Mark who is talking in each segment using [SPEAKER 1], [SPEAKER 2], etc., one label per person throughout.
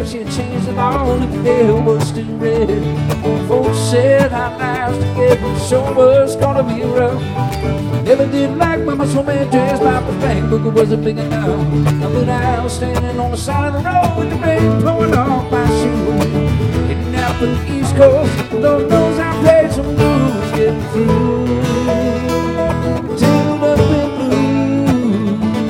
[SPEAKER 1] said she had changed it all, the veil was still red. Folks said our lives together sure was gonna be rough. Never did like when my soulmate dressed my bank book wasn't big enough. But I was standing on the side of the road with the rain pouring off my shoes. Heading out for the East Coast, Lord knows I played some blues getting through. Tangled up in blue.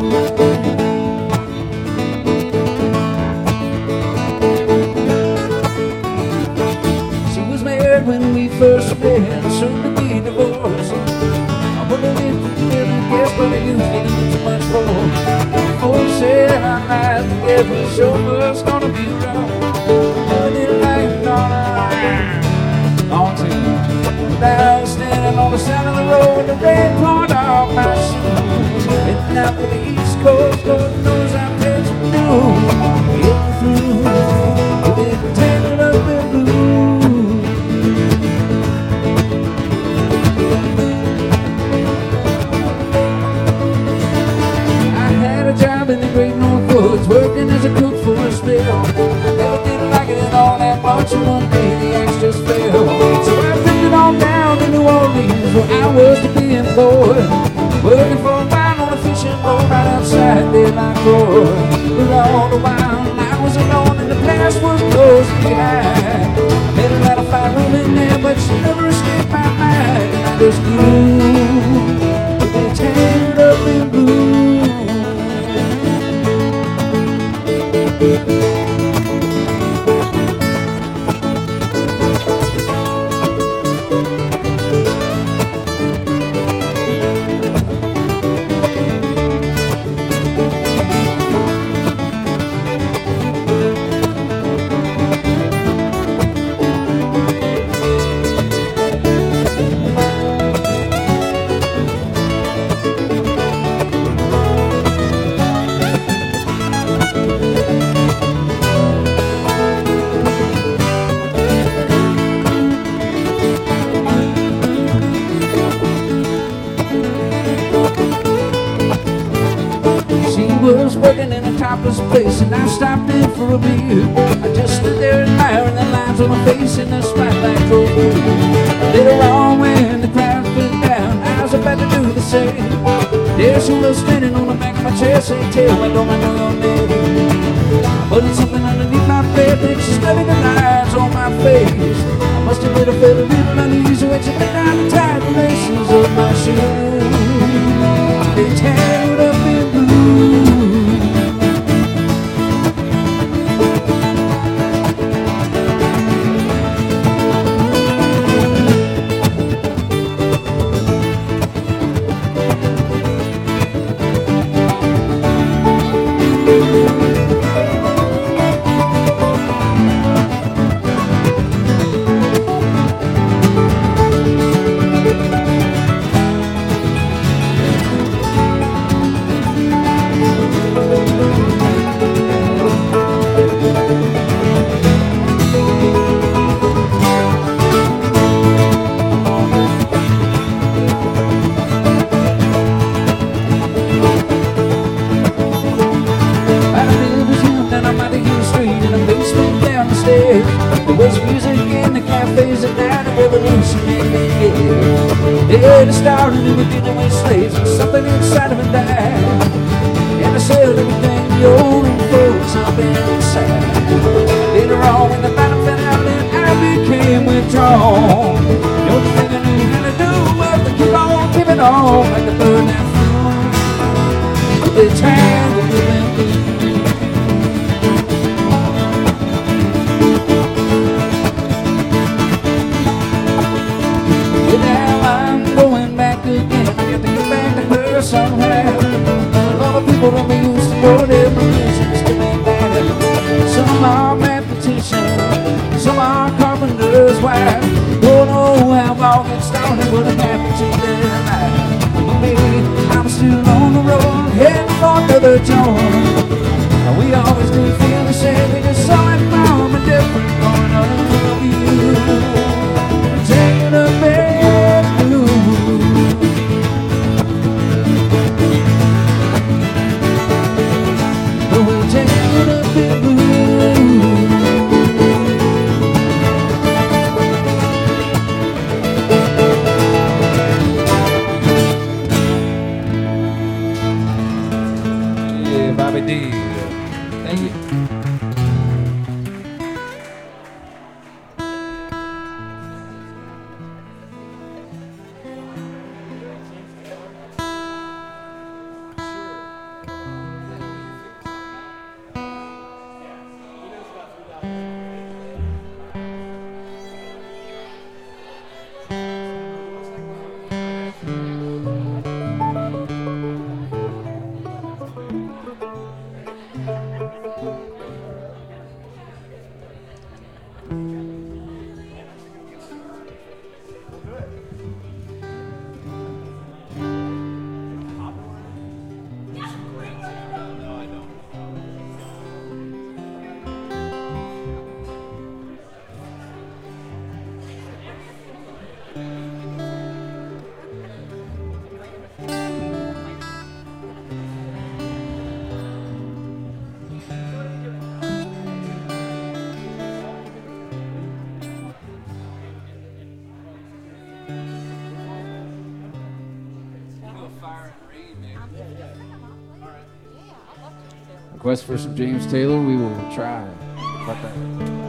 [SPEAKER 1] She was married when we first met, soon to be divorced. I wouldn't live together, guess, but I used to do too much for. Folks said our lives together sure was gonna be rough. Never did like it on to. Now I'm standing on the side of the road with the rain pouring off my shoes. Heading out for the East Coast, Lord knows I'm playing some blues. Getting through, getting tangled up in blue. Job in the Great North Woods, working as a cook for a spell. I never did like it at all that much, and one day the axe just fell. So I drifted on down to New Orleans, where I was to be employed, working for a while on a fishing boat right outside Daylight Road. But all the while I was alone and the past was close behind. I met her at a fire room in there, but she never escaped my mind. And I just grew, they tangled up in blue. Was working in a topless place, and I stopped in for a beer. I just stood there admiring the lines on my face in the spotlight drove through. Later on, when the crowd fell down, I was about to do the same. There she was standing on the back of my chair, saying, "Tell me, don't I know your name?" I put something underneath my bed, and she studied the lines on my face. I must have made her feel a little uneasy when she let down the tight laces of my shoes. They tangled up in blue. There was music in the cafes at night, a revolution in the air. It started in the beginning with slaves, and something inside of it died. And I sold everything the old folks up inside. Later on, when the battle fell out, and I became withdrawn. The only thing I knew how to do was to keep on giving on like the bird that flew. They tangled in blue. Somehow, a lot of people don't be used to go their positions to make that. Some are mathematicians, some are carpenters' wives. Don't know how all gets started, what happened to their life. But me, I'm still on the road, heading for another joint. We always do feel the same, we just saw it from a different point of view. Taking a bad blue. Taking a big blue. Request for some James Taylor, we will try. How about that?